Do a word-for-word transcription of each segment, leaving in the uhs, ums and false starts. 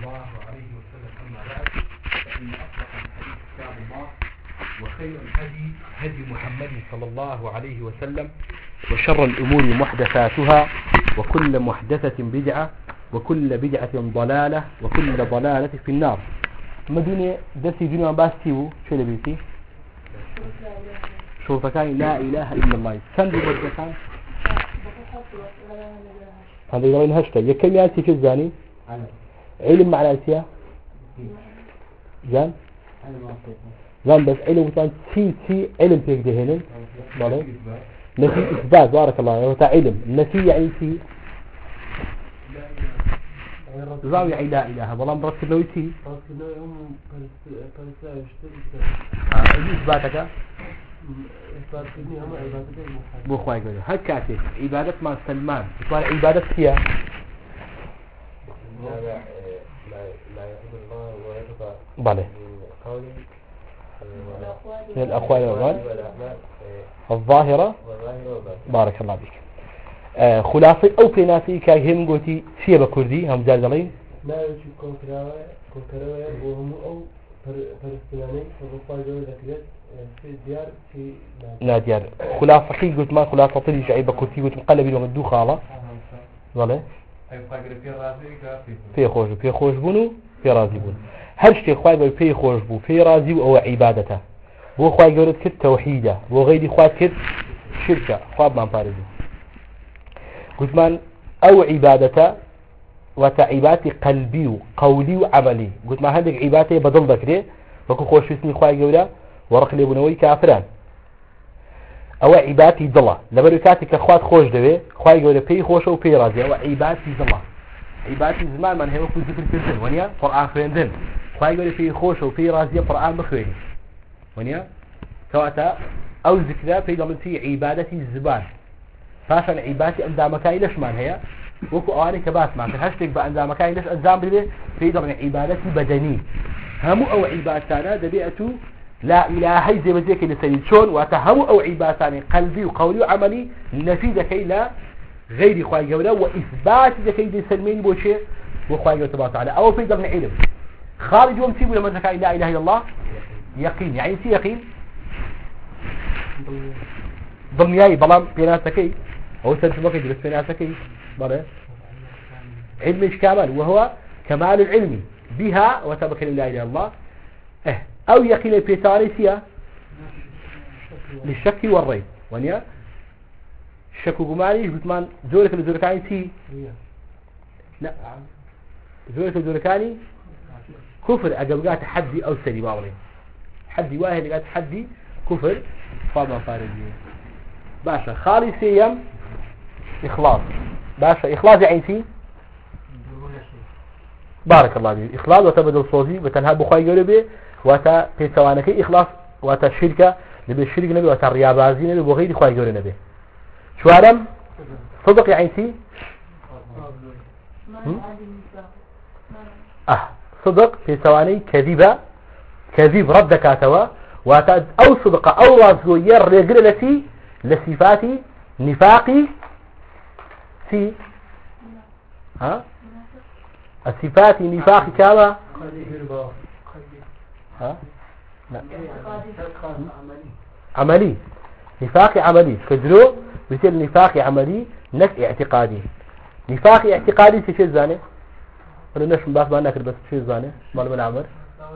الله عليه وسلم. أما بعد فإن أصدق الحديث كتاب الله وخير الهدي هدي محمد صلى الله عليه وسلم وشر الأمور محدثاتها وكل محدثة بدعة وكل بدعة ضلالة وكل ضلالة في النار. مدينة درسي جنوان باستيو شو لبيتي شو فكان لا إله إلا الله سندو برجكان هذا يقولون هشتا يكم ياتي في الزاني علم معنى الاتيا جان جان بس علم كان تي تي علم فيك دهنن نفي إثبات بارك الله هو علم نفي يعني تي زاوية يعني لا إله والله مرتب لو تي إثباتك بو خواهي قوله هل كاتب عبادة مع سلمان يقول عبادة فيها لا لا يعبد الله ويرضى بله من الأقوال والأعمال الظاهرة بارك الله بك. آه خلاصة أو كناسي كاهم قوتي سيبا كردي هم زالزالين لا يوجد كونكراوة كونكراوة وهم أو فرستياني فبقى جوه ذكرت في ديار في ناديار خلاصة حي قلت ما خلاصة طلي شعيبة كردي قلت مقلبي لهم الدو خالة ظله في خوش في خوش بونو في رازي بون هر شيء خواي في خوش بو في رازي أو عبادته بو خواي قولت كت توحيده بو غيري خواي كت شركة خواب ما فارزي قلت من أو عبادته وتعبادتي قلبي وقولي وعملي قلت ما هندك عبادتي بدل ذكره وكو خوش اسمي خواي قوله ورق لي بنوي كافران او عبادتي ضله لبركاتي كاخوات خوش دوي خواي قوله بي خوش او بي راضي او عبادتي ضله عبادتي زمان من هي في ذكر كذن ونيا قران خويندن خواي قوله بي خوش او بي راضي قران بخويني ونيا سواء او ذكرى في ضمنتي عبادتي الزبان فاشن عبادتي اندامكاي ليش مان هي وكو اواني كباس ما في هاشتك باندامكاي ليش انزام بلي في ضمن عبادتي بدني هم او عبادتنا دبيئته لا إله زي ما زيك لسيد شون وتهموا أو عبادتان قلبي وقولي وعملي نفيذ كي لا غير خواهي جوله وإثبات ذكي دي سلمين بوشي وخواهي جوله تبارك تعالى أو في ضمن علم خارج ومسيبه لما ذكا لا إله إلا الله يقين يعني سي يقين ضمنياي بلام بيناتكي أو سنتمكي بس بيناتكي بره علم مش كامل وهو كمال العلم بها وتبكي لا إله إلا الله اه أو يقين بيتاريسيا للشك والريب ونيا الشك وجمالي بتمان زورك الزوركاني تي لا زورك الزوركاني كفر أجابات تحدي أو سري باوري حدي واحد اللي قاعد تحدي كفر فما فارجي باشا خالصيا إخلاص باشا إخلاص يعني تي بارك الله فيك إخلاص وتبدل صوتي بتنها بخاي جربه وتا بيتوانك إخلاص وتا الشركة نبي الشركة نبي وتا الرياضازي نبي وغير خواهي جوري نبي شو عالم صدق يعني سي اه صدق بيتواني كذبة كذب رد كاتوا وتا أو صدق أو رازو ير يقل لسي لصفاتي نفاقي سي ها الصفات نفاقي كما ها لا عملي نفاقي عملي كدرو مثل نفاقي عملي نك اعتقادي نفاقي اعتقادي في شيء زاني ولا نش بس ما نكر بس شيء زاني مال من عمر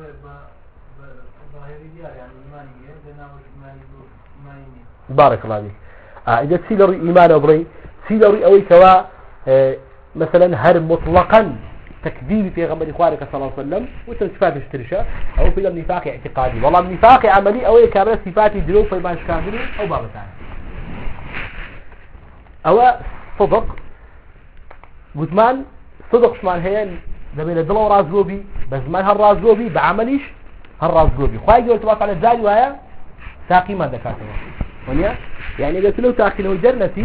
بارك الله فيك اه اذا سيلر ايمان ابري سيلر اوي كوا اه مثلا هر مطلقا تكذيب في غمر إخوانك صلى الله عليه وسلم وتنصفات اشترشة أو في النفاق اعتقادي والله النفاق عملي أو كامل صفات دلوب في ما شكامل أو بابا ثاني أو صدق قدمان صدق شمان هي دبل الدلو رازقوبي بس ما هالرازقوبي بعمليش هالرازقوبي خواهي قلت تبارك على الزالي وهي ساقي ما ذكاته ونيا يعني قلت له تاكل وجرنتي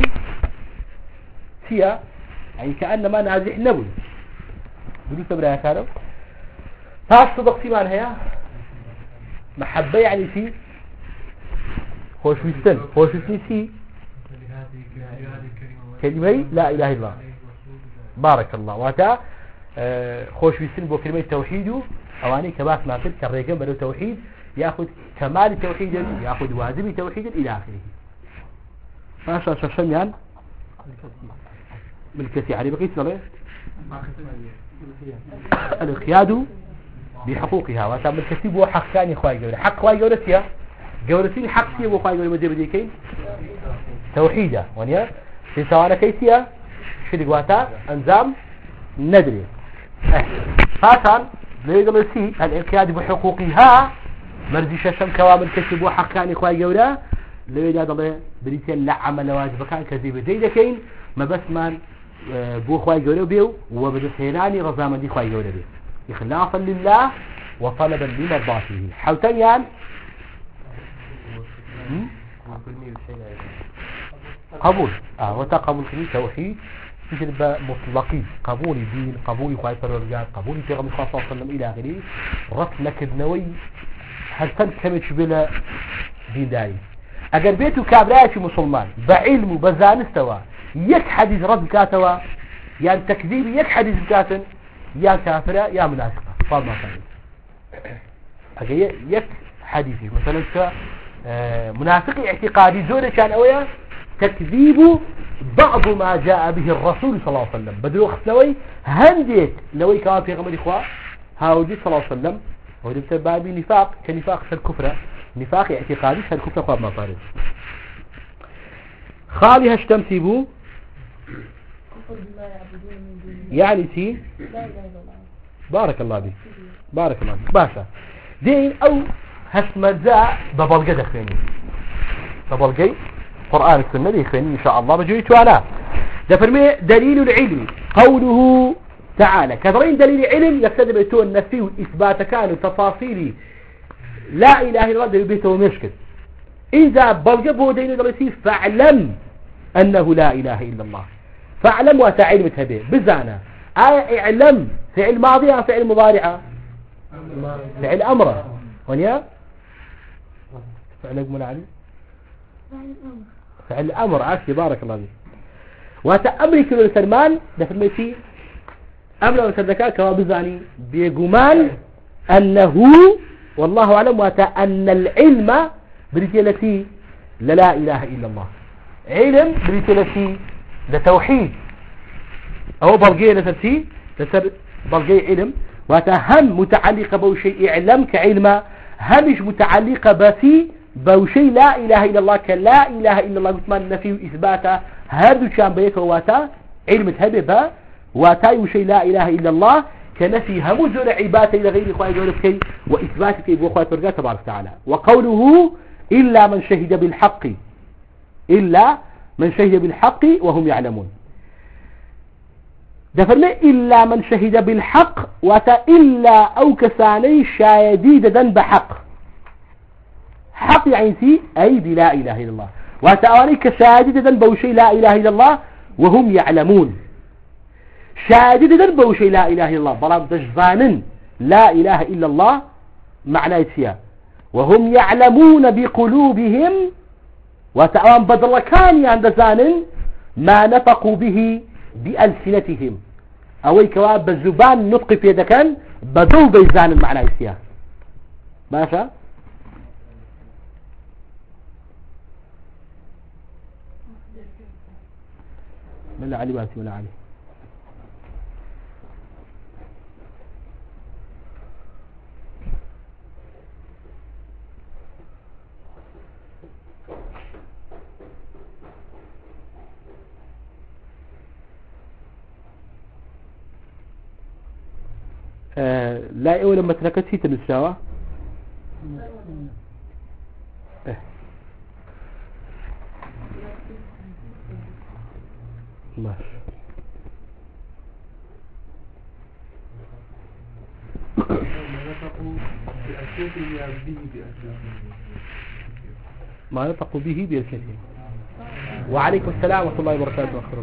هي يعني كأنما نازح نبوي بدو تبرع كارو تاش صدق سيمان هي محبة يعني في خوش ويستن خوش ويستن سي كلمة لا إله إلا الله بارك الله واتا خوش بيسن بو كلمة توحيد اواني كباس ما قلت كالريقم بلو توحيد ياخذ كمال توحيدا ياخذ واجب توحيدا الى اخره. ما شاء الله شميان بالكسي علي بقيت له الانقياد بحقوقها وتم الكسب هو حق ثاني خواي جوري حق خواي جورتيا جورتي حق سي ابو خواي جوري مدي بديكين توحيدا ونيا في سوانا كيسيا شدق واتا انزام ندري فاتان ليقل سي الانقياد بحقوقها مرزي ششم كوامل كسب هو حق ثاني خواي جورا ليقل الله بريتين لا عمل واجب كان كذب ديدكين ما بس مان بو خواي جوري بيو وبدو سيلاني رزامة دي خواي جوري بيو إخلاصا لله وطلبا لمرضاته حوتيان قبول اه وتقبل كني توحيد تجربة مطلقي قبول دين قبول خواي فرورجات قبول في غم صلى الله عليه وسلم إلى آخره رفض نكدنوي هل تنكمش بلا دين داي اگر بيتو كابرايش مسلمان بعلم بزانستوا يك حديث رد كاتوا يعني تكذيب يك حديث كاتن يا كافرة يا منافقة فاضل ما فاضل اگر يك حديثي مثلا ك منافق اعتقادي زورة كان اويا تكذيب بعض ما جاء به الرسول صلى الله عليه وسلم بدو اختنوي هنديك لوي كان في غمر اخوة هاودي صلى الله عليه وسلم ودي بتبابي نفاق كنفاق شالكفرة نفاق اعتقادي شالكفرة فاضل ما فاضل خالي هشتمتبو يعني تي بارك الله بك بارك الله بك باشا دين او هشمزاء ببلغة دخليني ببلغي قرآن السنة دخليني ان شاء الله بجويتو على دفرمي دليل العلم قوله تعالى كذرين دليل علم يقتدي بيتو النفي والإثبات كانوا تفاصيلي لا إله إلا الله بيتو مشكل إذا بلغ بو دين درسي فاعلم أنه لا إله إلا الله فاعلم وتعلم تهبه بزانا اعلم فعل ماضي أو فعل مضارع فعل أمر ونيا فعل أجمل علي فعل أمر عافية بارك الله فيك وتأمرك للسلمان ده في الميتي أمر وسدكا كوا بزاني بيقمان أنه والله أعلم وأن العلم بريتلتي لا إله إلا الله علم بريتلتي لتوحيد أو بلغي لترتي لتر بلغي علم وتهم متعلقة بوشيء اعلم كعلم همش متعلقة بسي بوشيء لا إله إلا الله كلا إله إلا الله مثمان نفي وإثباته هذا كان بيك واتا علم تهبه واتا وشيء لا إله إلا الله كنفي همزل عباته إلى غير إخوة جوربكي وإثباتك بأخوة فرقات تبارك وتعالى وقوله إلا من شهد بالحق إلا من شهد بالحق وهم يعلمون دفرنا إلا من شهد بالحق واتا إلا أو كساني شايديدا بحق حق يعني سي أي بلا إله إلا الله واتا أواني كشايديدا بوشي لا إله إلا الله وهم يعلمون شاهدين دربوا شيء لا إله إلا الله بلام تجزان لا إله إلا الله معنى يتيا وهم يعلمون بقلوبهم وتعوان بدل كان عند زان ما نطقوا به بألسنتهم أو كواب بالزبان نطق في يد كان بدو بيزان المعنى يتيا ماشا من علي باسي من علي آه لا أول لما تركت هي تنساوا إيه ماشي ما نطقوا به بألسنتهم وعليكم السلام ورحمة الله وبركاته أخرج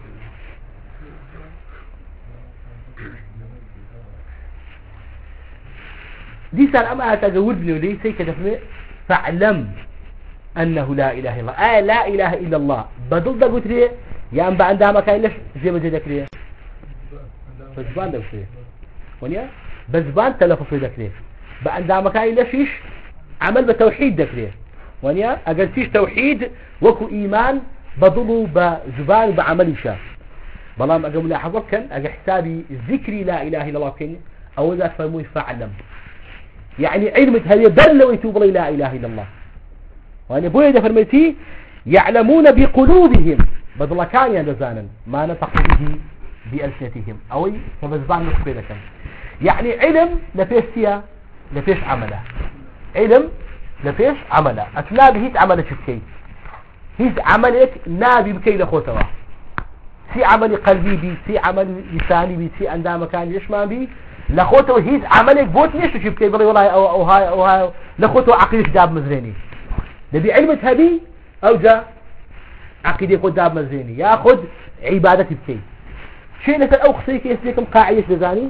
دي سال أما أتجاوبني ولي سي كدفني فاعلم أنه لا إله إلا الله آه لا إله إلا الله بدل ده قلت لي يا أم بعد ما كان ليش زي ما جدك لي بزبان دەکرێت وانە بزبان تەلەفظ دەکرێت بە ئەندامەکانی لەشیش عمل بتوحيد دكريه وانيا اگر فيش توحيد وكو ايمان بضل بزبان بعمل شاء بلام اگر ملاحظه كان اگر حسابي ذكري لا اله الا الله كان او ذا فهموا فعلم يعني علم هذه دل ويتوب لا اله الا الله وانا بويا فرميتي يعلمون بقلوبهم بدل كان يندزانا ما نطق به بألسنتهم او فبزبان نخبر كان يعني علم لفيش لفيش عمله علم لفيش عمله أتنابي هيت عملك بكي هيت عملك نابي بكي لخوتوا سي عمل قلبي بي سي عمل لساني بي سي عندما كان يشمع بي لخوتوا هيت عملك بوت نيش بكي بلي والله أو, أو هاي أو هاي لخوتوا عقيدة داب مزريني نبي علمة هذه أو جاء عقيدة خود داب مزريني ياخد عبادتي بكي شيء مثل أو خصيك يسليكم قاعدة لزاني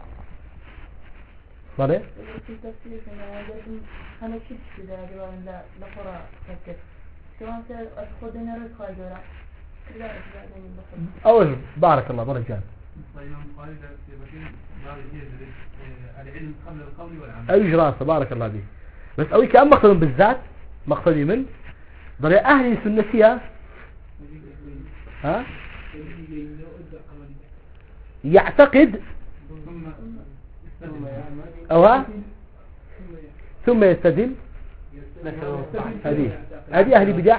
صحيح أنا كنت كذا جوان لا لقرا كتب سواء أدخل دينا رد خالدورا لا أول بارك الله بارك جان العلم قبل القول والعمل أي جراسة بارك الله به بس أوي كأن مقصد بالذات مقصدي من ضري أهل السنة ها يعتقد أو ثم يستدل هذه هذه أهل بدع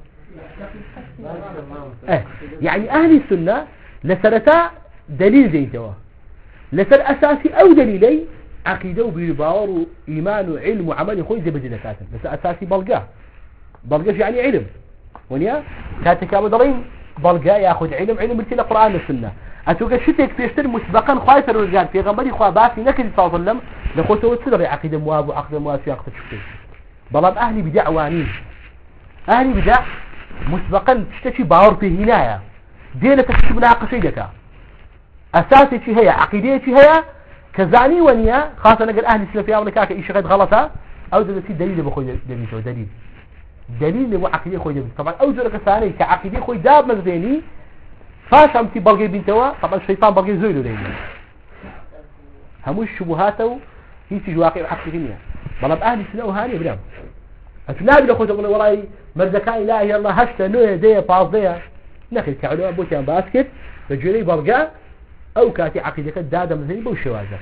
اه يعني أهل السنة لسرتا دليل زي توا لسر أساسي أو دليلي عقيدة وبيباور وإيمان وعلم وعمل يخوي زي بدل أساسا بس أساسي بلقاه بلقاه يعني علم ونيا كاتك أبو ضرين بلقاه يأخذ علم علم مثل القرآن والسنة أتوقع شتك فيشتر مسبقا خايف الرجال في غمري خواباتي نكد صلى الله عليه وسلم لخوته وتسرع عقيدة مواب وعقيدة مواب في عقيدة شكل بلام أهلي بدع وانين أهلي بدع مسبقا تشتكي باور في هنايا دينا تكتب مناقشة لك أساسي شي هي عقيدة شي هي كزاني ونيا خاصة نقل أهل السلفية ونكاك إيش غير غلطة أو دلتي دليل بخوي دليل دليل دليل هو عقيدة خوي دليل طبعا أوزر كثاني كعقيدة خوي داب مزديني فاش عم تي بلغي بنتوا طبعا الشيطان بلغي زويله ليه هموش شبهاته هي تجي واقع حقيقية بلام أهل السنة وهاني بلام أتنابي لأخوة أقول وراي مرزكاني لا إله الله هشتا نوية ديه باص ديه نخل كعلوة بوتيان باسكت رجولي برقا أو كاتي عقيدة دادة مزيني بو الشوازة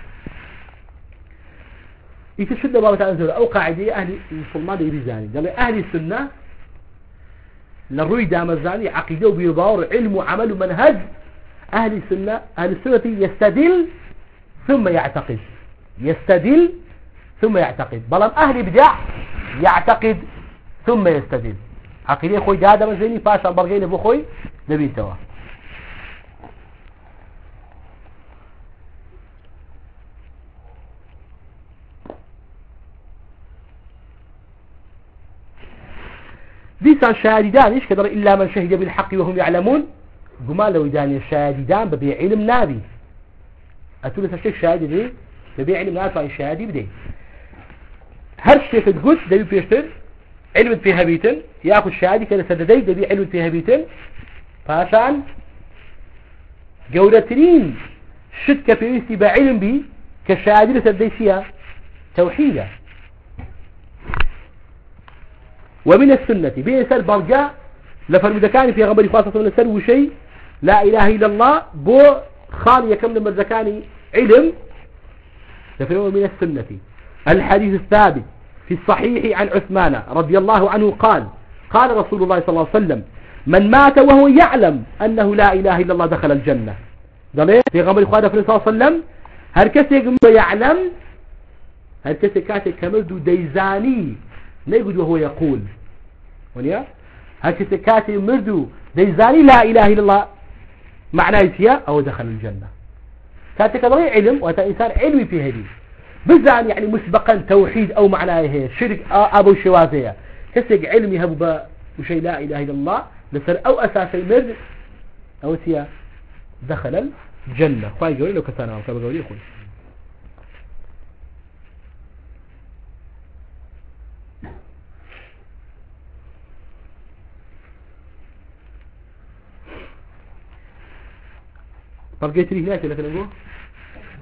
يتشد الله تعالى زوله أو قاعدية أهل الصلمان يبيزاني قال أهل السنة للروي دام الزاني عقيدة وبيضار علم وعمل ومنهج أهل السنة أهل السنة يستدل ثم يعتقد يستدل ثم يعتقد بلام أهل بدع يعتقد ثم يستدل عقيدة خوي دادا مزيني باشا برغين ابو خوي نبي توا ديسان شاهدان إيش كدر إلا من شهد بالحق وهم يعلمون قمال لو داني شاهدان ببيع علم نابي أتولى الشيخ شاهد دي ببيع علم نابي فاين شاهدي بدي هر الشيخ تقول دبي بيشتر علم فيها بيتن ياخذ شاهدي كده سددي دبي علم فيها بيتن فاشان جورتين شد كفيسي بعلم بي كشاهدي لسددي فيها توحيدا ومن السنة بيسال برجاء لفرمدكاني في غمر خاصة من السر وشيء لا إله إلا الله بو خالي كم لما الزكاني علم لفرمه من السنة الحديث الثابت في الصحيح عن عثمان رضي الله عنه قال قال رسول الله صلى الله عليه وسلم من مات وهو يعلم أنه لا إله إلا الله دخل الجنة قال في غمر خاصة صلى الله عليه وسلم هل كسي يعلم هل كسي كاتي كمردو ديزاني نيقول وهو يقول ونيا هكذا كاتي مردو ديزاني لا إله إلا الله معناه يسيا أو دخل الجنة كاتي كضري علم وأنت إنسان علمي في هذه بزعن يعني مسبقا توحيد أو معناه هي شرك أبو شوازية كسيق علمي هبوبا وشي لا إله إلا الله لسر أو أساسي مرد أو سيا دخل الجنة خواهي قولي لو كتانا وكابا قولي يقول فرقيت لي هناك لكن نقول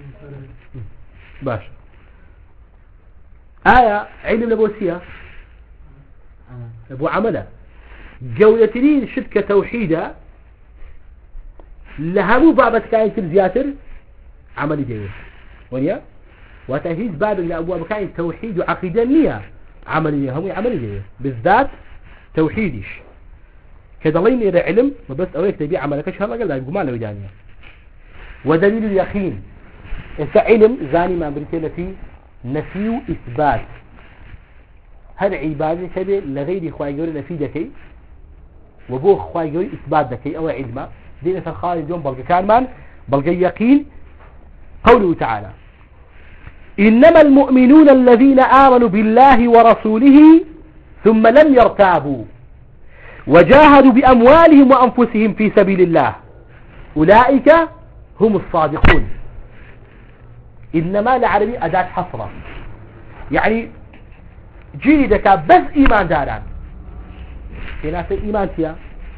باش آية علم لبوسية أبو عمله جولتين شركة توحيدة لهمو بابت كاين تلزياتر عملي ديوه ونيا وتهيز باب لأبواب كاين توحيد وعقيدة نية عملي هم عملي ديوه بالذات توحيدش كدلين إلى علم وبس أويك تبيع عملك شهر قال لا يقوم له ودانية ودليل اليقين إنت علم زاني ما بريتلتي نفي وإثبات هل عبادة تبي لغير خواهي يقول نفي دكي وبو خواهي يقول إثبات دكي أو علم دينة الخالي اليوم بلقى كان من بلقى يقين قوله تعالى إنما المؤمنون الذين آمنوا بالله ورسوله ثم لم يرتابوا وجاهدوا بأموالهم وأنفسهم في سبيل الله أولئك هم الصادقون. إنما العربي أداة حصرة يعني جيدك بس إيمان داران في ناس الإيمان فيها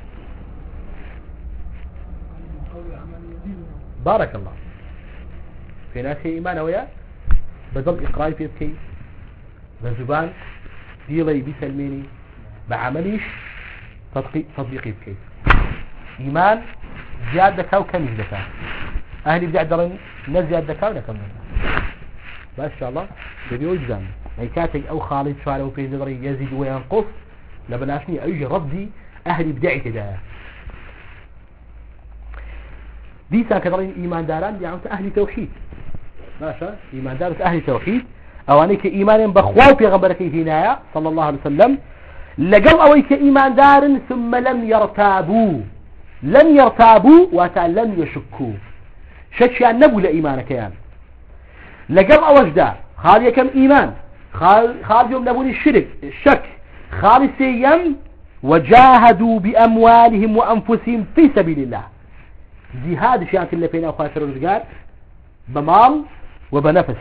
بارك الله في ناس إيمان ويا بدل إقرار في بكي بزبان ديلي بسلميني بعمليش تطبيقي بكي إيمان زيادة كاو كمش دكا أهلي بدع درن نزياد دكا ولا كم ما شاء الله بديو إجزام أي كاتي أو خالد شعره في ذري يزيد وينقص لبناشني أيجي ردي أهلي بدعي كده دي ساكدرين إيمان داران دي عمت أهل توحيد ماشا إيمان دارت أهل توحيد أوانيك إيمان بخواو في غبرك هنايا صلى الله عليه وسلم لقل أويك إيمان دار ثم لم يرتابوا لم يرتابوا واتا لم يشكوا شكيان نبو لإيمانك يعني لقل أوجدا خال يكم إيمان خال, خال يوم نبوني الشرك الشك خال سيم وجاهدوا بأموالهم وأنفسهم في سبيل الله جهاد شيئا كله فينا وخاسر الرجال بمال وبنفس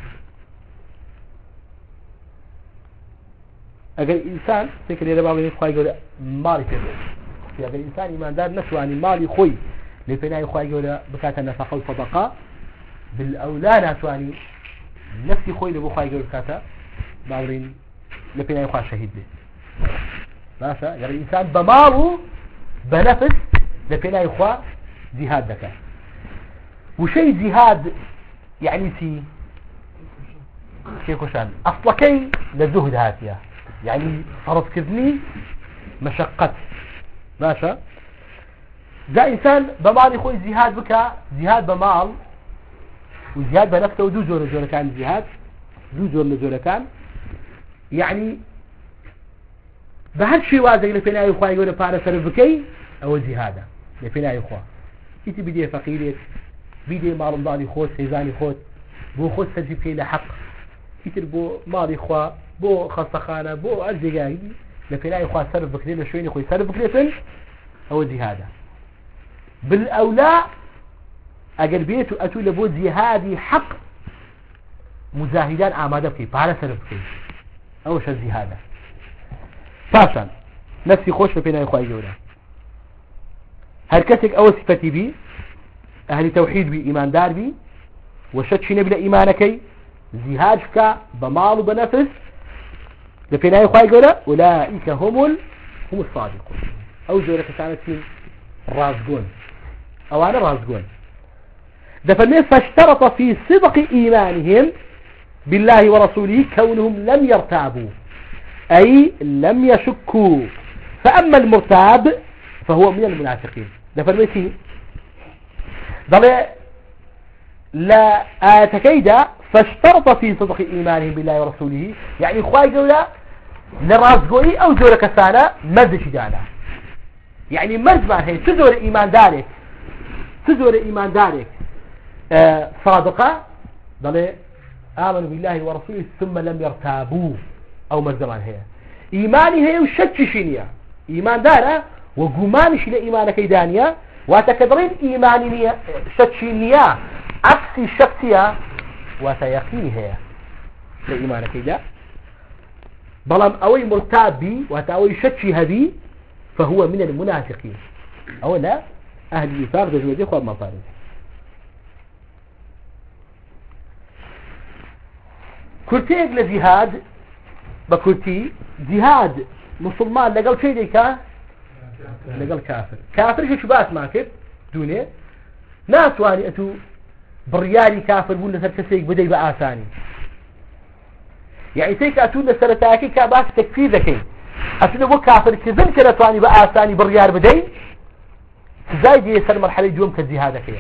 اگر انسان فكر يا رباب يخوي يقول مالي في يا اگر انسان ايمان دار نسواني مالي خوي لفينا يخوي يقول بكات النفقه والصدقه بالاولى نسواني نفسي خوي لبو خوي يقول بكاتا باورين لفينا يخوي شهيد به ماشي اگر انسان بماله بنفس لفينا يخوي جهاد دكا وشيء جهاد يعني تي كيف كشان أصلكي للزهد هاتيا يعني فرض كذني مشقت ماشا ذا إنسان بمال يخوي جهاد بكا جهاد بمال وجهاد بنفسه ودو زور زور كان جهاد دو زور زور كان يعني بهالشيء وازق لفينا يخوي يقول فارس ربكي أو جهاده لفينا يخوي كيتي بدي فقيرك بدي مال مالي خوت سيزاني خوت بو خوت سجيب كي لحق كيتر بو مالي خوا بو خصخانه بو ارجاي لفينا اخوا سرب بكري شويه اخوي سرب بكري او جهاده بالاولى اجل بيتو اتو لبو جهادي حق مجاهدان اماده في على سرب بكري او ش جهاده فاشل نفسي خوش لفينا اخوا يجونا هركتك أول صفتي بي أهل توحيد بي إيمان دار بي وشتشي نبلا إيمانكي زهاجك بمال وبنفس لفينا يخواي قولا أولئك هم ال... هم الصادقون أو جولة كانت في رازقون أو أنا رازقون دفن فاشترط في صدق إيمانهم بالله ورسوله كونهم لم يرتابوا أي لم يشكوا فأما المرتاب فهو من المنافقين ده فرميتي ضل لا آتكيدا فاشترط في صدق إيمانهم بالله ورسوله يعني خواهي قولا لرازقوي أو زور كسانا مرد شدانا يعني مرد ما هي تزور إيمان دارك تزور إيمان دارك آه صادقة ضل آمنوا بالله ورسوله ثم لم يرتابوا أو مرد ما هي إيماني هي وشتشينيا إيمان داره وقمانش لإيمانك دانيا واتكدرين إيمانية شتشينية عكس الشخصية وتيقينها لإيمانك دا بلام أوي مرتابي وتأوي شتشي هذي فهو من المنافقين أو لا أهل النفاق دجوة دي خواب مفارز كورتيك لجهاد بكورتي جهاد مسلمان لقل شيء ديكا لقل كافر كافر شو باس ماكب دوني ناس واني اتو بريالي كافر بون لسر كسيك بدي بآساني يعني تيك اتو لسر تاكي كاباس تكفير ذكي اتو نبو كافر كذن كرتواني بآساني بريال بدي زايد يسر مرحلة جوم كالجهاد كي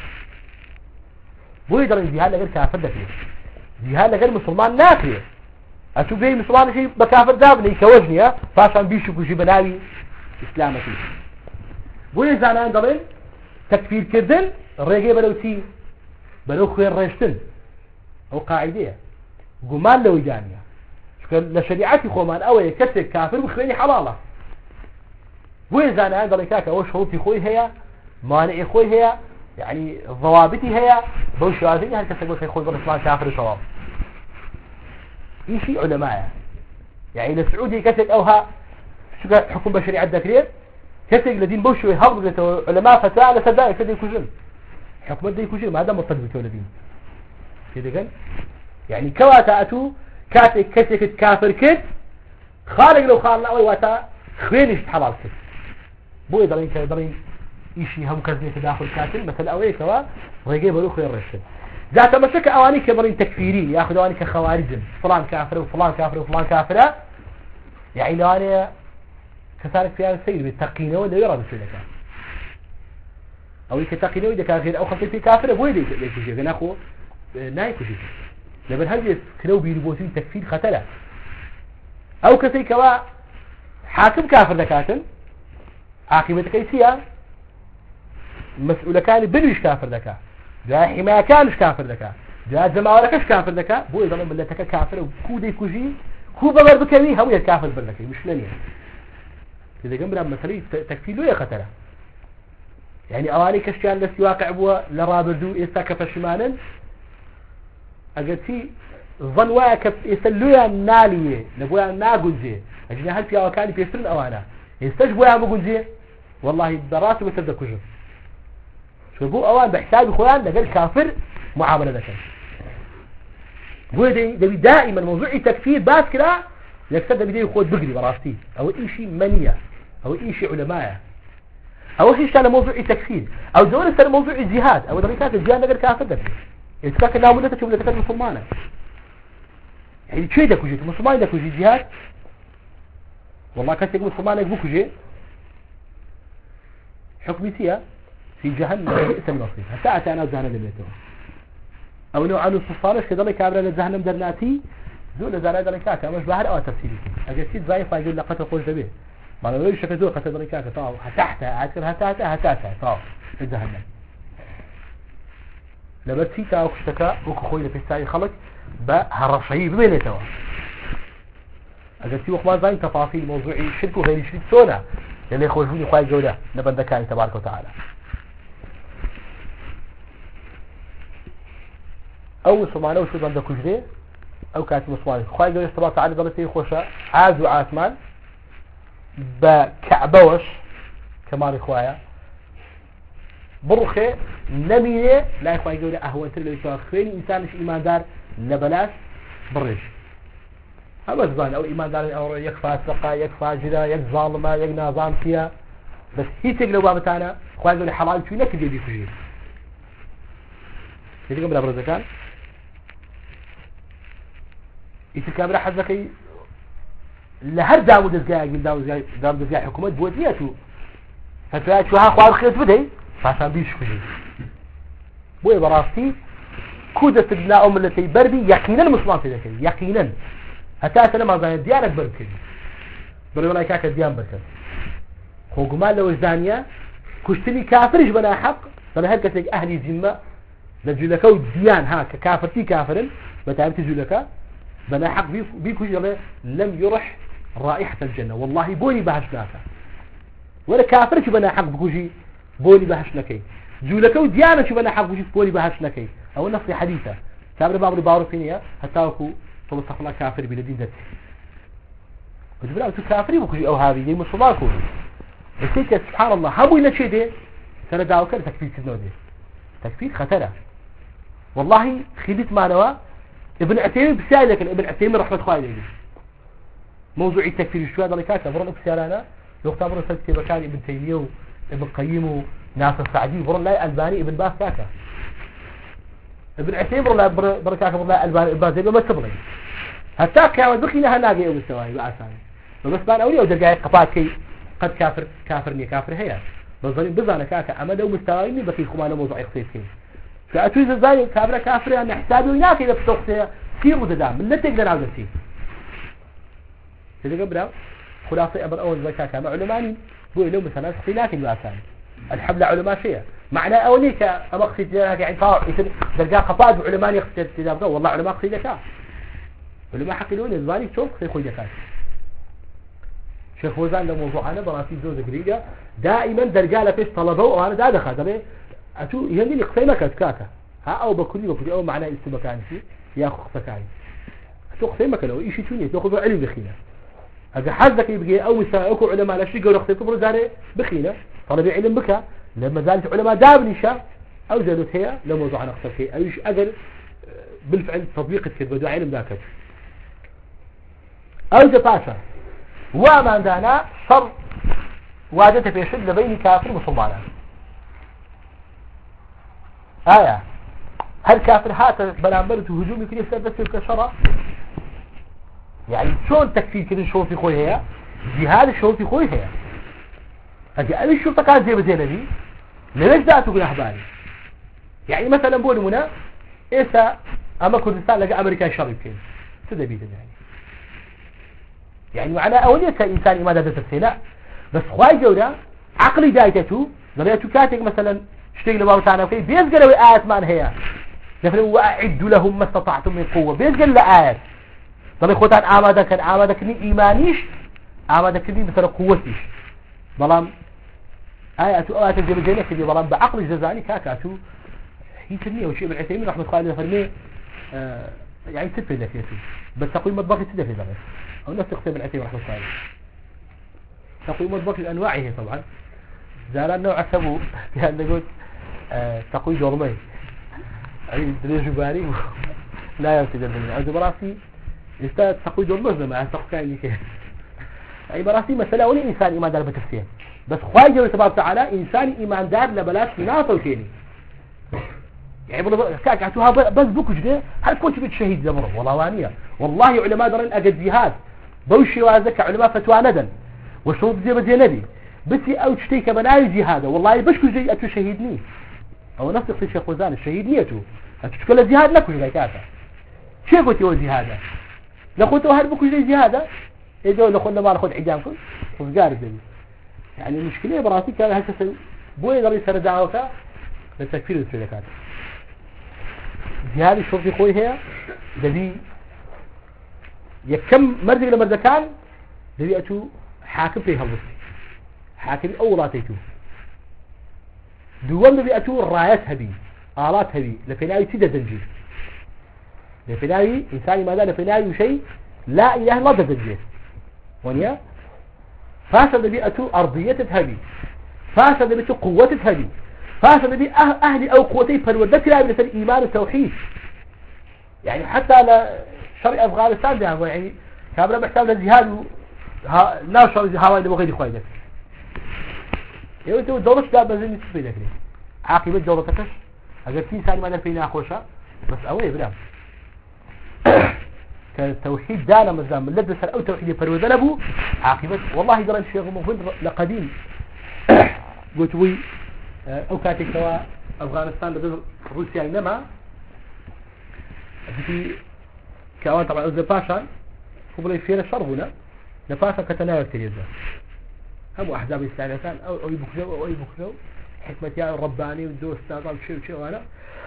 بو يدر الجهاد لغير كافر دكي جهاد لغير مسلمان ناكري اتو بي مسلمان شيء بكافر دابني كوجنيا فاشان بيشو كجي بناوي اسلامتي بو يزانان دلين تكفير كردن الرقي بلوتي بلو خوين ريشتن او قاعدية قمان لو جانيا لشريعتي خومان اوه كسر كافر بخويني حلالة بو يزانان دلين كاكا او شروطي خوي هيا مانعي خوي هيا يعني ضوابطي هيا بو شوازيني هل كسر بخوي خوي برسمان كافر شواب ايشي علماء يعني لسعودي كسر اوها شو حكم بشريعة دكرير كسر الذين بوشوا يهضروا علماء فتاة على سداء كده يكوجن حكم ده يكوجن ما هذا مطلب الذين كده كان يعني كواتا اتو كاتك كسر كافر كد خارج لو خال لا واتا خوينش حلال كد بو يدرين كيدرين ايشي هم كذا تداخل كاتل مثلا اوي كوا ويجيب له خير رشد ذات مسك اواني كبرين تكفيرين ياخذوا اواني كخوارج فلان كافر وفلان كافر وفلان كافر يعني لو انا كذلك في هذا السيد بالتقينه ولا يرى بسلك او يتقينه اذا كان غير او خطيب في كافر ابو يدي يكشي غنا اخو ناي كشي لبن هذه كلو بيربوتين تكفير قتله او كسي كوا حاكم كافر دكاتن عاقبتك ايسيا مسؤول كان بنيش كافر دكا جاء حماية كانش كافر دكا جاء زماوركش كافر دكا بو يضل ملتك كافر وكودي كوجي كو بمر بكوي هو كافر بلكي مش لني إذا جنبنا مثلي تكفير له خطره يعني اواني كشان لس واقع بو لرابردو يستكف شمالا اجتي ظن واكب يسلويا ناليه نبويا ناغوزي اجي هل في اوكاني بيسرن اوانا يستجبوا يا مغوزي والله براسه بتبدا كجب شو بو اوان بحساب اخوان ده كافر معامله ذاك بو دي دائما موضوع التكفير باس كده يكسد بدي يخود بقري براستي او شيء منيه او شيء علماء او شيء كان موضوع التكفير او زول كان موضوع الجهاد او ده كان الجهاد غير كافر ده يتكاك لا مدة تشوف لك مسلمانه يعني شيء ده كوجي مسلمان ده كوجي جهاد والله كان مسلمان يبوك جي حكمتيها في جهنم بئس المصير حتى انا جهنم لميته او نوع عنه الصفارش كذلك كابرا جهنم درناتي زول زال هذا الكاك مش باهر او تفسيري اجسيد ضعيف يقول لك قتل قول به ما لو يشك ذو قتل الكاك طاو تحت اذكر هتاتا هتاتا طاو في جهنم لبتي تاو اشتكى وكخوي في الساي خلق بهرشي بينته اجسيد وخما زين تفاصيل موضوعي شرك وغير شرك سونا اللي يخرجوني خوي جوده نبن ذكاء تبارك وتعالى او سمعنا وشو بند كجري او كاتب مسلمان خوي جوده تبارك وتعالى ضلتي خوشه عاز وعثمان بكعبوش كمان اخويا برخه نميه لا خوي جوده اهون تلو يساخين انسان ايمان دار لبلاش برش هذا زبان او ايمان دار او يكفى ثقه يكفى جدا يك ظالمه يك نظام فيها بس هي تقلب بابتانا خوي جوده حلال شو لك دي بيفجي يجي قبل ابرز كان يتكابر حزكي لهر داود الزقاق من داود داود الزقاق حكومة بوديته فتوات شو ها خوار خيط بدي فعشان بيش فجي بوي براستي كودة تبناء أم التي بردي يقينا مسلمان في ذلك يقينا هتا سنة ما زان ديانك برد كذي بلو لا يكاك الديان بركز خو قمال لو الزانية كشتني كافرش بنا حق فلا هلكتك أهلي ذمة لجلكو الديان ها كافرتي كافرا بتعبتي جلكا بنا حق بيكو جل لم يرح رائحة الجنة والله بوني بهشناك ولا كافر شو بنا حق بكوجي بوني بهشناكي جولكو ديانة شو بنا حق بكوجي بوني بهشناكي أو نفس حديثة كابر بابر بارو فينيا حتى أكو طب استغفر كافر بلدين ذاتي وتقول أنتو كافري بكوجي أو هذه دي مصلاكو بس هيك سبحان الله هبو إلا شيء ده ترى داو كده تكفير كذنو ده تكفير خطرة والله خيبت معنوا ابن عثيمين بسيار لكن ابن عثيمين رحمة الله عليه موضوع التكفير شو هذا اللي كاتب برون بسيارانا لو اختبروا سلسلة بكان ابن تيمية ابن قيم وناصر السعدي برون لا الباني ابن باز كاكا ابن عثيمين برون لا بركاكا برون لا الباني ابن باز ما تبغي حتى كان بخينا هنلاقي ابن سواي بأساني بس بان أولي ودرجاي قفات كي قد كافر كافرني كافر هي بظن بزانا كاكا أما دو مستوى بكي خمانه موضوع يخصيص كي فأتويز الزاي كافر كافر أن حسابي وياك إذا بتوقتها سير وددام من لا تقدر عاوز سير كذا قبل خلاصة أبر أول زكاة كما علماني بقول لهم مثلا اختلاف بأسان الحبل علماء شيء معنى أولي كأما اختلاف يعني طاع درجات قفاد علماني اختلاف والله علماء اختلاف علماء حقيقون الزاني شوف خيخوي دكات شيخ وزان لو موضوعنا براسي زوز قريقة دائما درجالة فيش طلبه وأنا دا دخل دبي أتو يهني لي قسيمك كاكا ها أو بكلي بكلي أو معناه استبكاني يا أخو قسكاني أتو قسيمك لو إيش توني تأخذ علم بخينا أجا حظك يبقى أو مساءكوا علماء لا شيء قالوا اختيتوا برزاري بخينا طلب علم بك لما زالت علماء دابني شا أو زالت هي لو موضوعنا أخطر كي أو إيش أجل بالفعل تطبيق كذب بدو علم ذاك أو جطاشة وما دانا صر واجدت في شد بين كافر ومسلمان آية هل كافر هات بلانبرت وهجومي كل يستدس الكشرة يعني شلون تكفير كذا شو في خوي هي جهاد شو في خوي هي أجي أبي الشرطة كانت زي بزينة دي ليش ذاته قناح بالي يعني مثلا بقول منا إيسا أما كردستان لقى أمريكا شرب كين سده بيدا يعني يعني معنى أولية إنسان إمادة دستي لا بس خواهي جودة عقلي دايتته ضريته كاتك مثلا اشتغل بابتانا وكي بيزقلوا آيات مان هي نفر وأعدوا لهم ما استطعتم من قوة بيزقل لآيات ضري خوتان آماده كان آماده كني إيمانيش آماده كني مثلا قوتيش بلام آيات آيات الجبجينة كذي بلام بعقل الجزاني كاكاتو هي كنية وشيء بالعثيمين رحمة الله فرمي آه يعني ست في يسو بس تقويم مطبخي ست في ذلك أو نفس تقسيم بالعثيمين رحمة الله تقويم مطبخي الأنواعه طبعا زالان نوع عسبو كان نقول آه تقويم جرمي يعني دريج باري لا يمسي جلدني أو براسي يستاذ تقوي جرمه مع تقوي كيف أي براسي مسألة أولي إنسان إيمان دار بتفسير بس خواهي جل سبحانه وتعالى إنسان إيمان دار لبلاش ناطر وكيني يعني كاك عتوها بس بكو جده هل كنت بتشهيد زمره والله وانية والله علماء درن أجد جهاد بوشي وازك علماء فتوى ندن وشروط زي بدي نبي بسي أو تشتيك بناي جهاده والله بشكو جي أتو شهيدني أو نفس الشيخ وزان الشهيد نيته أتشكل الجهاد لكو جي كاتا شيخ وتيو جهاده لخوتو هل بكو جي جهاده إذا لخونا ما ناخذ عجامكم وقارب ذي يعني المشكلة براسي كان هالشيء بوي ضري سر دعوته للتكفير الشركات جهاد الشرطي خوي هي دبي يكم مرد إلى مرد كان دبي أتو حاكم فيها البصي حاكم أولاتيتو دوام دبي أتو الرايات هبي آلات هبي لفناي تيدا دنجي لفناي إنساني ماذا لفناي شيء لا إله إلا الله دنجي ونيا فاسد بيئته أرضية هبي فاسد بيئته قوة هبي فاسد بيئة أهل أو قوتي فالودك لا بلسان إيمان التوحيد يعني حتى على شرع أفغانستان ده يعني كابلا محتاج للجهاد لا شرع هواي ده بغير إخوانك يعني أنت الدولة لا بزين تفيدك ليه عاقبة دولة تكش أجل في إنسان ما نفينا أخوشا بس أولي بلا التوحيد دانا مزام من لدى سر أو توحيد فروذ له عاقبة والله درى الشيخ مغفل لقديم قلت وي أو كاتك سواء أفغانستان لدى روسيا إنما في كأوان طبعا أوزي باشا قبل فينا شربنا لباشا كتناوى كتير هم أحزاب الإسلاميتان أو أو يبكلو أو يبكلو حكمتي الرباني والدور استاذ وشيء وشيء وأنا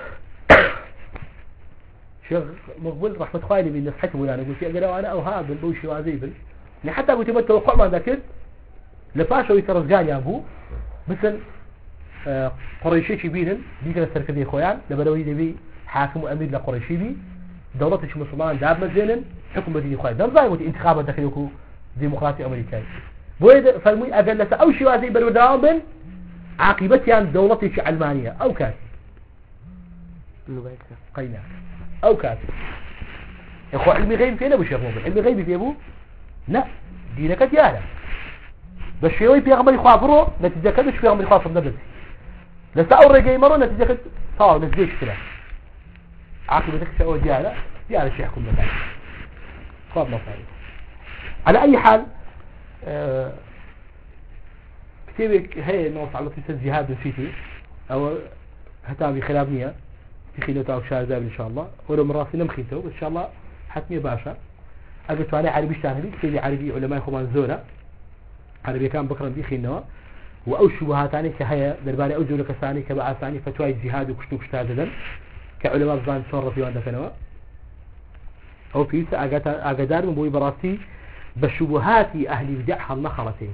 شيخ مقبول رحمة خالي من نصحته ولا أنا قلت أقرأ أنا أو هذا البوشي وعزيبل يعني حتى قلت ما التوقع ما ذاكر لفاشوا يترزقان يا أبو مثل آه قريشي بينن بيكنا السركدي خويان لبلوي دبي حاكم وأمير لقريشي بي دولتش مسلمان داب مزينن حكم مديني خويان دم زي قلت انتخابات داخليكو ديمقراطي أمريكاي بويد فرمي أقل أو شيء وعزيبل وداوم بين عاقبتي عن دولتش علمانية أو كاتي قينا أو كاتب إخوة علمي غيب فيه نبو شيخ مبين علمي غيبي فيه أبو لا دينك ديانا بس شيء في غمر إخوة برو نتيجة كدش في غمر إخوة صندلت لسأور رجعي مرة نتيجة كد صار نزيش كده عاقبتك شيء ديانا ديانا شيء يحكم لك خواب مصاري على أي حال أه كتابك هي نوصل على تيسا الجهاد وفيتي أو هتا بخلاف نية في خيلته أو شهر ذاب إن شاء الله ولو من راسي نمخيته بس إن شاء الله حتمية باشا أقلت عليه عربي اشتاني كتابي عربي علماء خمان زورة عربي كان بكرا دي خيلنوا وأو شبهاتاني كهيا درباني أو جولة كساني كبعثاني فتوى الجهاد وكشتو كشتاددا كعلماء بزان صور في وانده كنوا أو في أقدار من بوي براسي بشبهات أهل بدعها النخرتين.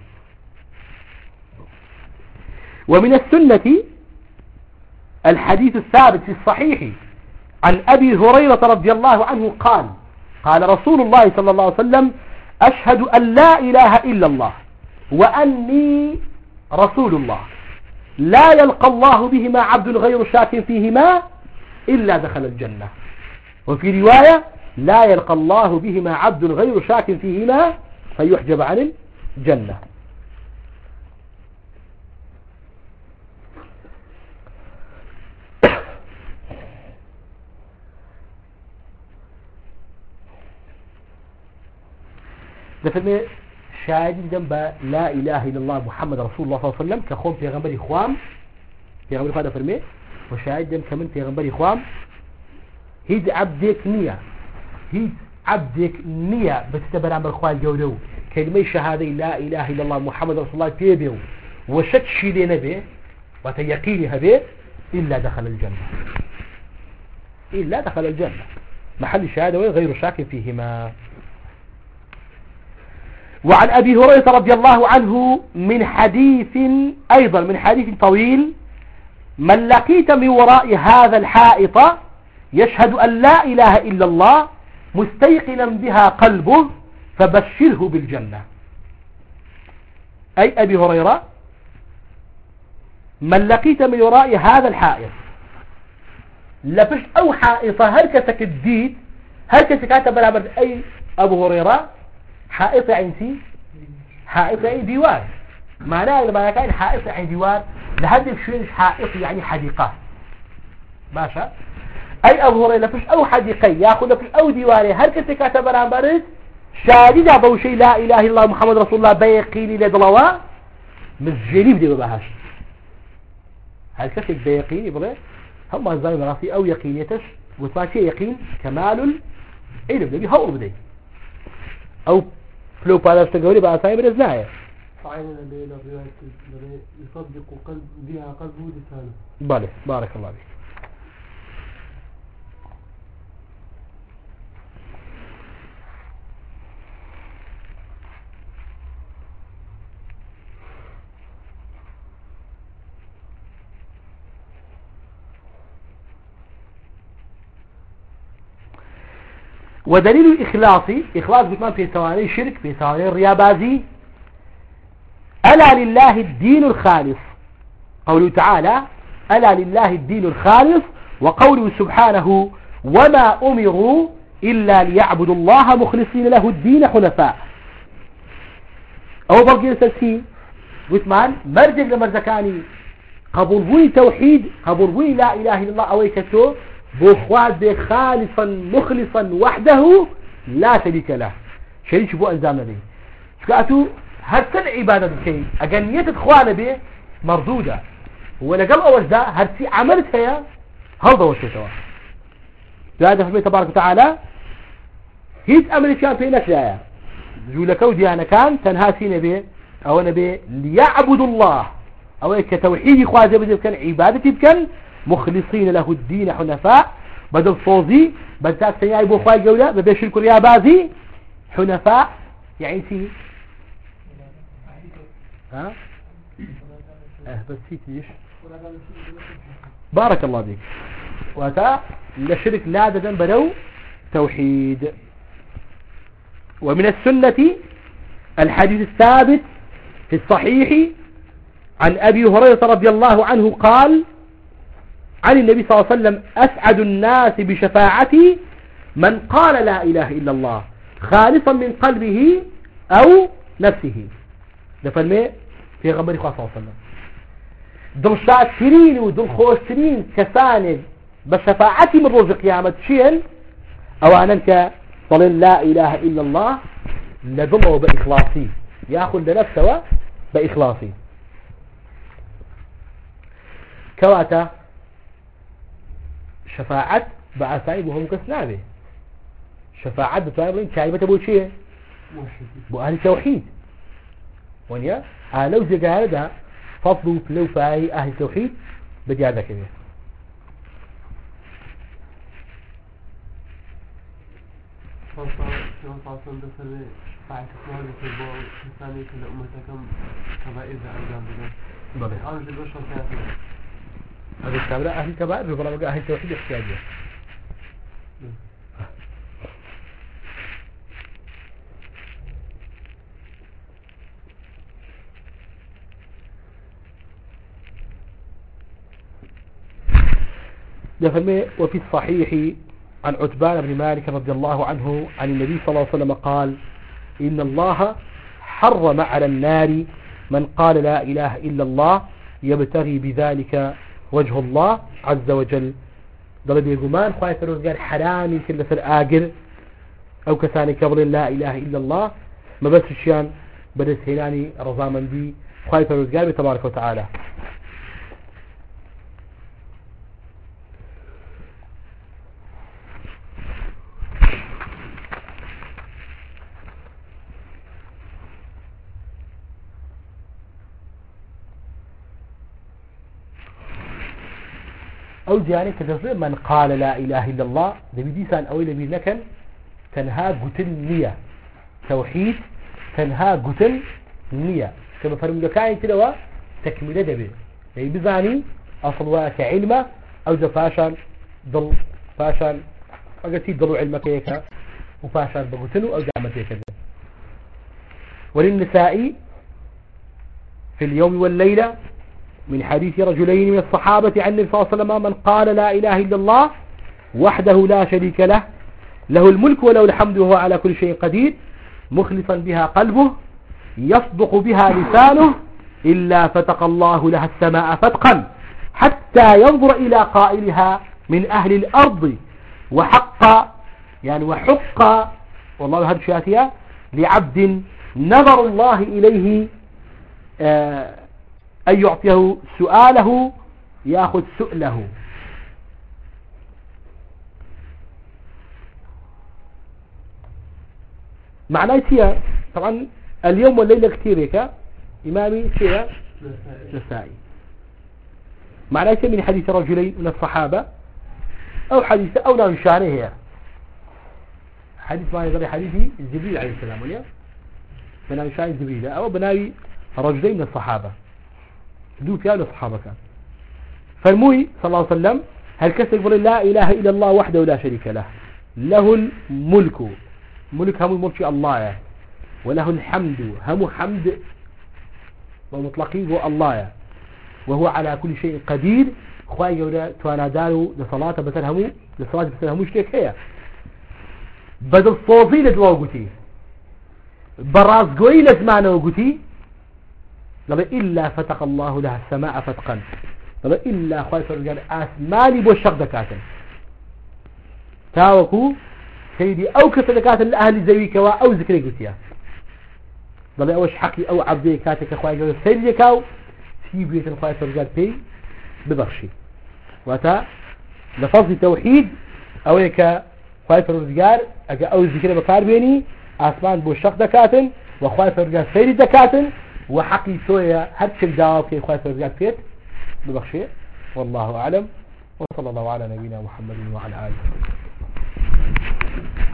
ومن السنة الحديث الثابت في الصحيح عن أبي هريرة رضي الله عنه قال قال رسول الله صلى الله عليه وسلم أشهد أن لا إله إلا الله وأني رسول الله لا يلقى الله بهما عبد غير شاك فيهما إلا دخل الجنة. وفي رواية لا يلقى الله بهما عبد غير شاك فيهما فيحجب عن الجنة. دفرمي شاهد جنب لا إله إلا الله محمد رسول الله صلى الله عليه وسلم كخوم في غنبر إخوام في غنبر إخوام دفرمي وشاهد جنب كمن في غنبر إخوام هيد عبدك نية هيد عبدك نية بتتبر عن برخوان جودو كلمة شهادة لا إله إلا الله محمد رسول الله بيبيو وشتشي لنا به وتيقينها به إلا دخل الجنة إلا دخل الجنة محل شهادة غير شاك فيهما. وعن أبي هريرة رضي الله عنه من حديث أيضا من حديث طويل من لقيت من وراء هذا الحائط يشهد أن لا إله إلا الله مستيقنا بها قلبه فبشره بالجنة. أي أبي هريرة من لقيت من وراء هذا الحائط لفش أو حائطة هركتك الديد هركتك كاتب أي أبو هريرة حائط يعني سي حائط يعني ديوار معناه لما كان حائط يعني ديوار لهدف شوية حائط يعني حديقة ماشا أي أبو هريرة لفش أو حديقة يأخذ لفش أو ديواري هركتك كاتب برامبرز شادد أبو شيء لا إله إلا الله محمد رسول الله بيقيني لدلوا مزجيني بدي ببهاش هركتك بيقيني بلي هم الزاوية مراسي أو يقينيتش وطلع يقين كمال العلم نبي هو بدي أو فلو بعد تقولي بعد سايب رزناية فعينا بين الرواية يصدق قلب بها قلبه لسانه. بالي بارك الله بك. ودليل الإخلاص إخلاص بكمان في ثواني الشرك في ثواني الريابازي ألا لله الدين الخالص قوله تعالى ألا لله الدين الخالص وقوله سبحانه وما أمروا إلا ليعبدوا الله مخلصين له الدين حنفاء. أو بلقي السلسي بكمان مرجع لمرزكاني قبول بوي توحيد قبول بوي لا إله إلا الله أويكتو بخواد خالصا مخلصا وحده لا شريك له شريك بو أنزام نبي شكاتو هرسل عبادة بكي أقنية تخوانا به مردودة ولقل أول ذا هرسي عملتها هل ضوشتها هذا في تبارك وتعالى هيت أمريكان في نفسها جولكو ديانا كان تنهاسي نبي أو نبي ليعبدوا الله أو كتوحيد خوازي بدل كان عبادتي بكن مخلصين له الدين حنفاء بدل صوزي بدل سياي بو خواي جوله ببيش الكريا بازي حنفاء يعني سي ها اه بس فيكيش بارك الله بك وتا لشرك لا ددن بدو توحيد. ومن السنة الحديث الثابت في الصحيح عن أبي هريرة رضي الله عنه قال عن النبي صلى الله عليه وسلم أسعد الناس بشفاعتي من قال لا إله إلا الله خالصا من قلبه أو نفسه دفرمي في غمر خواه صلى الله عليه وسلم دل شاكرين ودل خوشترين كسانك بشفاعتي من روز القيامة شين أوانك صل لا إله إلا الله لدله بإخلاصي يأخذ لنفسه بإخلاصي كواتا شفاعت بعثاي بهم كسنابه شفاعت بتوابين كايبة بو شيء بو أهل التوحيد ونيا أهلو زيقا هذا فضلوا لو فاي أهل التوحيد بدي هذا كبير شلون صارتون بسر بعد كمان في البو الثاني كل أمتكم كبائر أرجام بنا بله أنا جل بشر كافي هذا الكامل أهل الكبائر ربما بقى أهل التوحيد احتياجه يفهمه. وفي الصحيح عن عتبان بن مالك رضي الله عنه عن النبي صلى الله عليه وسلم قال إن الله حرم على النار من قال لا إله إلا الله يبتغي بذلك وجه الله عز وجل. ضرب يقومان خواهي فرزقان حرامي كل سر آقر أو كثاني كبر لا إله إلا الله ما بس الشيان بدس هناني رضامن دي خواهي فرزقان تبارك وتعالى. أو جاني كذا من قال لا إله إلا الله ده بديسان أو إلى بينكن تنها قتل نية توحيد تنها قتل نية كما فرم لكاين كده تكملة دبي يعني بزاني أصل كعلمة أو ده فاشل ضل فاشل أقتي ضلوا علمك هيك وفاشل بقتله أو جامت هيك. وللنساء في اليوم والليلة من حديث رجلين من الصحابة عن النبي صلى الله عليه وسلم من قال لا إله إلا الله وحده لا شريك له له الملك وله الحمد وهو على كل شيء قدير مخلصا بها قلبه يصدق بها لسانه إلا فتق الله لها السماء فتقا حتى ينظر إلى قائلها من أهل الأرض وحق يعني وحق والله هذا شاتيا لعبد نظر الله إليه آه أن يعطيه سؤاله يأخذ سؤله. معناه سيا طبعا اليوم والليلة كثير هيك إمامي سيا نسائي. معناه سيا من حديث رجلين من الصحابة أو حديث أو لا مشانه هي حديث ما يقول حديث جبريل عليه السلام ولا بناوي شاهد جبريل أو بناوي رجلين من الصحابة دو فيها الصحابة كان فالموي صلى الله عليه وسلم هل كسر يقول لا إله إلا الله وحده لا شريك له له الملك ملك هم الملك الله يعني. وله الحمد هم حمد ومطلقين هو الله يعني. وهو على كل شيء قدير خواهي يقول توانا دارو لصلاة بسرهمو لصلاة بسرهمو شتيك هي بدل صوفي لدوا وقتي برازقوي لزمانه وقتي لما إلا فتق الله لها السماء فتقا لما إلا خواهي فرقان آسماني بو الشق دكاتا تاوكو سيدي أو كفدكات الأهل زويكوا أو ذكري قتيا لما أوش حقي أو عبدي كاتك خواهي فرقان سيدي كاو في بيت خواهي فرقان بي ببخشي واتا لفظ توحيد أو يكا خواهي فرقان أكا أو ذكري بكار بيني آسمان بو الشق دكاتا وخواهي فرقان سيدي دكاتا وحقي سويا هاتشك دعوة في إخوة فرقات فيت ببخشي والله أعلم وصلى الله على نبينا محمد وعلى آله